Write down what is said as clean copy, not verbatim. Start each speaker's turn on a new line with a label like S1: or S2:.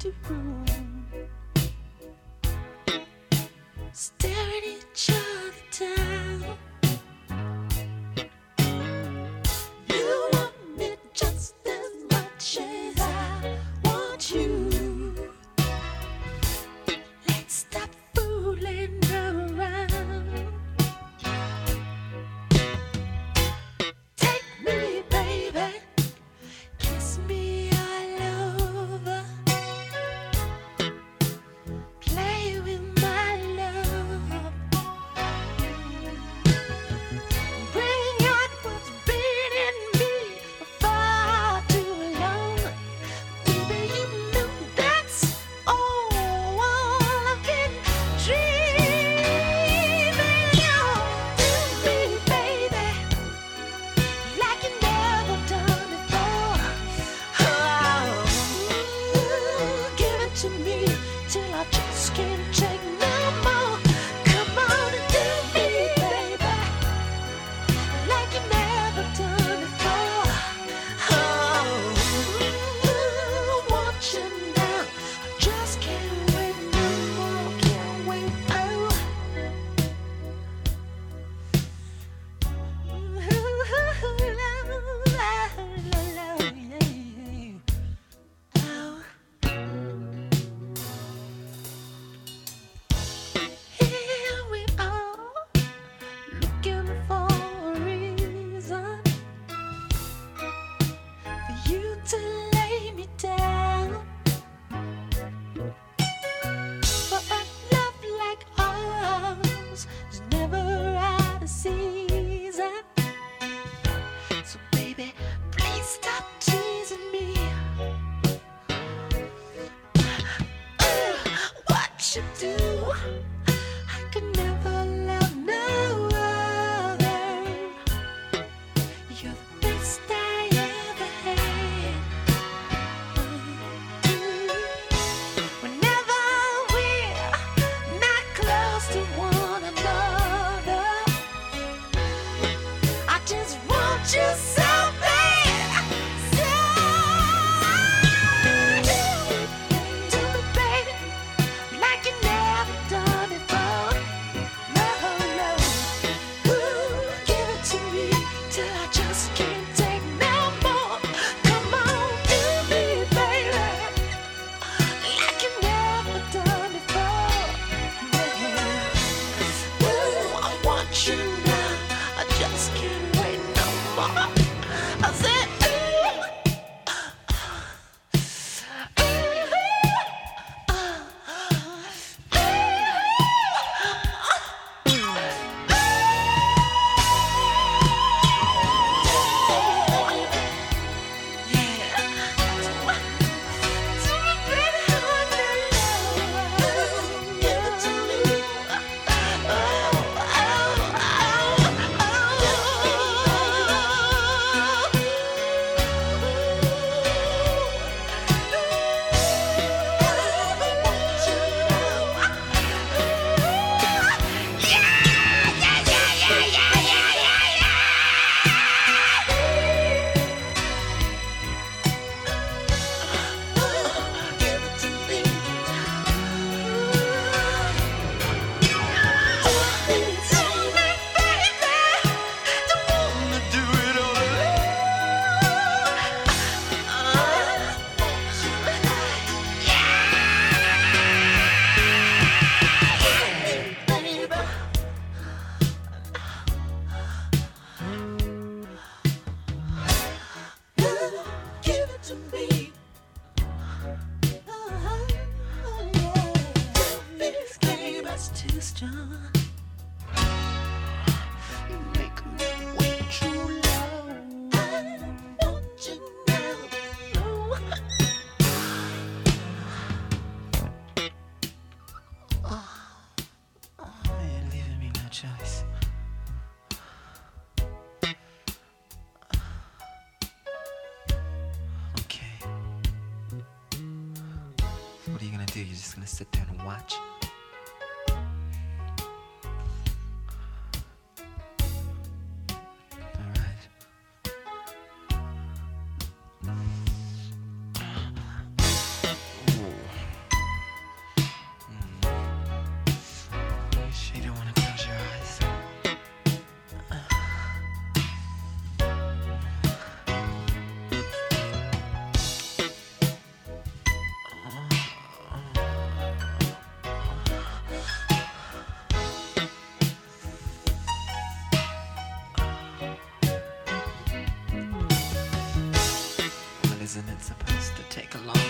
S1: empty room, staring each other down. You want me just as much as I want you. Let's stop fooling around. Take me, baby, kiss me all over. Play with my love. Bring out what's been in me for far too long. Baby, you know that's all I've been dreaming of. Do me, baby, like you never done before. Oh, give it to me till I just can't take no more. Come on and do me, baby, like you never done before. Oh, I want you now. I just can't wait no more. Can't wait. Here we are, looking for a reason for you to lay me down. But a love like ours is never out of season. So baby, please stop teasing me. What you do, I could never love no other. You're the best I ever had. Whenever we're not close to one another, I just want you so bad. So do me, baby, like you never done before. No, no. Ooh, give it to me till I just can't take no more. Come on, do me, baby, like you never done before. Yeah. Ooh, I want you now. I just can't wait no more. I said, give it to me. This game is too strong. You make me way too low. I want you now. You're leaving me no choice. Okay. What are you gonna do? You're just gonna sit there and watch? All right. Ooh.
S2: Isn't it supposed to take a long